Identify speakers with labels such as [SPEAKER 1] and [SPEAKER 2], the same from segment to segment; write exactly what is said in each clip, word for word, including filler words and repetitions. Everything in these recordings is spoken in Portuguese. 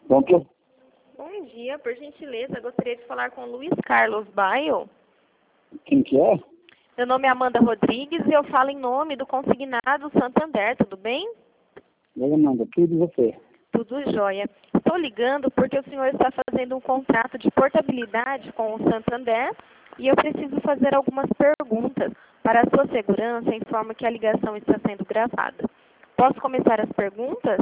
[SPEAKER 1] Pronto?
[SPEAKER 2] Bom dia, por gentileza, gostaria de falar com o Luiz Carlos Baio.
[SPEAKER 1] Quem que é?
[SPEAKER 2] Meu nome é Amanda Rodrigues e eu falo em nome do consignado Santander, tudo bem?
[SPEAKER 1] Oi, Amanda, tudo e você?
[SPEAKER 2] Tudo jóia. Estou ligando porque o senhor está fazendo um contrato de portabilidade com o Santander e eu preciso fazer algumas perguntas. Para a sua segurança, informo que a ligação está sendo gravada. Posso começar as perguntas?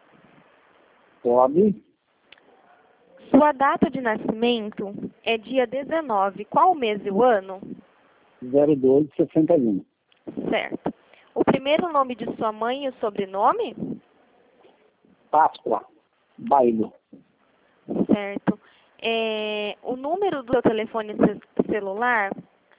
[SPEAKER 1] Pode?
[SPEAKER 2] Sua data de nascimento é dia dezenove. Qual o mês e o ano?
[SPEAKER 1] zero dois sessenta e um.
[SPEAKER 2] Certo. O primeiro nome de sua mãe e o sobrenome?
[SPEAKER 1] Páscoa. Bailo.
[SPEAKER 2] Certo. É, o número do seu telefone ce- celular?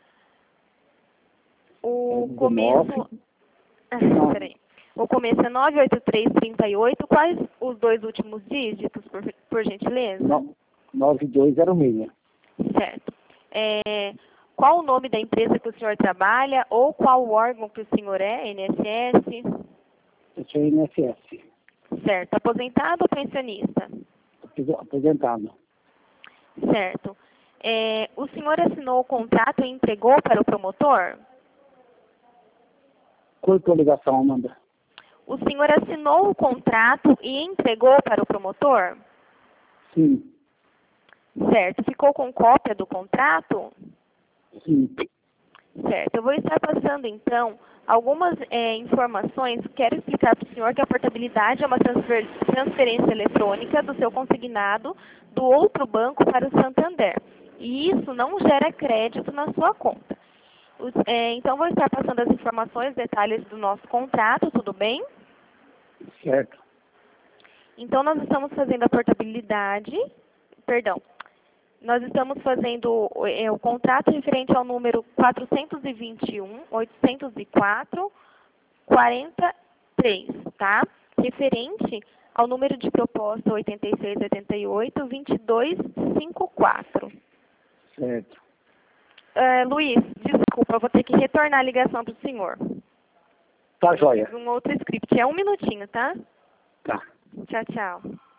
[SPEAKER 2] O
[SPEAKER 1] É
[SPEAKER 2] começo... Ah, peraí. O começo é nove oito três três oito. Quais os dois últimos dígitos, por, por gentileza?
[SPEAKER 1] nove dois zero seis.
[SPEAKER 2] Certo. É, qual o nome da empresa que o senhor trabalha ou qual o órgão que o senhor é? I N S S?
[SPEAKER 1] Eu sou I N S S.
[SPEAKER 2] Certo. Aposentado ou pensionista?
[SPEAKER 1] Aposentado.
[SPEAKER 2] Certo. É, o senhor assinou o contrato e entregou para o promotor?
[SPEAKER 1] Cortou a ligação, Amanda.
[SPEAKER 2] O senhor assinou o contrato e entregou para o promotor?
[SPEAKER 1] Sim.
[SPEAKER 2] Certo. Ficou com cópia do contrato?
[SPEAKER 1] Sim.
[SPEAKER 2] Certo. Eu vou estar passando, então, algumas é, informações. Quero explicar para o senhor que a portabilidade é uma transfer, transferência eletrônica do seu consignado do outro banco para o Santander. E isso não gera crédito na sua conta. Os, é, então, vou estar passando as informações, detalhes do nosso contrato, tudo bem?
[SPEAKER 1] Certo.
[SPEAKER 2] Então, nós estamos fazendo a portabilidade, perdão, nós estamos fazendo é, o contrato referente ao número quatrocentos e vinte e um, oitocentos e quatro, quarenta e três, tá? Referente ao número de proposta oitenta e seis, oitenta e oito, vinte e dois, cinquenta e quatro.
[SPEAKER 1] Certo.
[SPEAKER 2] Uh, Luiz, desculpa, eu vou ter que retornar a ligação para o senhor.
[SPEAKER 1] Tá, joia.
[SPEAKER 2] Um outro script. É um minutinho, tá?
[SPEAKER 1] Tá.
[SPEAKER 2] Tchau, tchau.